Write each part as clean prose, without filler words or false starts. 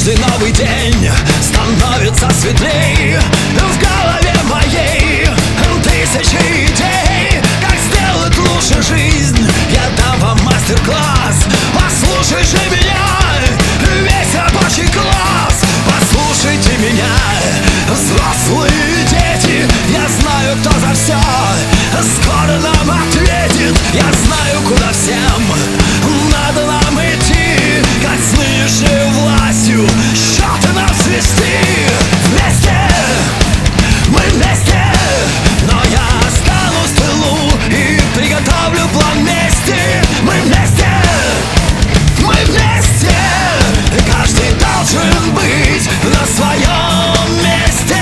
каждый новый день становится светлей. В голове моей тысячи идей, как сделать лучше жизнь. Я дам вам мастер-класс. Послушай же меня, весь рабочий класс. Послушайте меня, взрослые дети. Я знаю, кто за все скоро нам ответит. Я знаю, куда всем надо нам идти, как с нынешней властью счеты нам свести. Вместе, мы вместе, но я останусь в тылу и приготовлю план мести. Мы вместе, мы вместе, каждый должен быть на своем месте.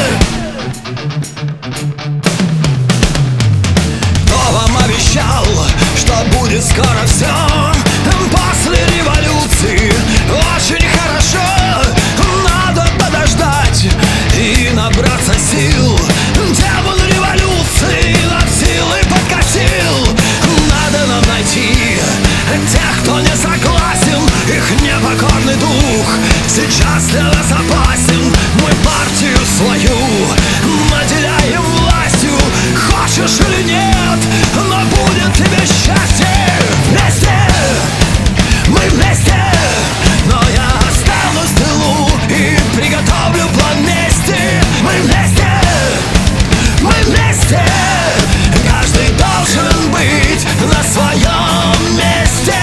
Кто вам обещал, что будет скоро все? После революции очень хорошо. Надо подождать и набраться сил. Демон революции над силой подкосил. Надо нам найти тех, кто не согласен. Их непокорный дух сейчас для нас опасен. Мы партию свою наделяем властью. Хочешь или нет, но будет тебе счастье. Вместе, мы вместе, но я останусь в тылу и приготовлю план мести. Мы вместе, мы вместе, каждый должен быть на своем месте.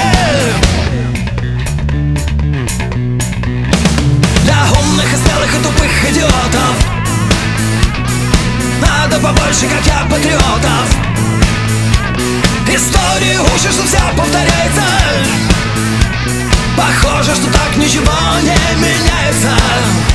Для умных и смелых и тупых идиотов надо побольше, как я, патриотов. Истории учат, что все повторяется. Похоже, что так ничего не меняется.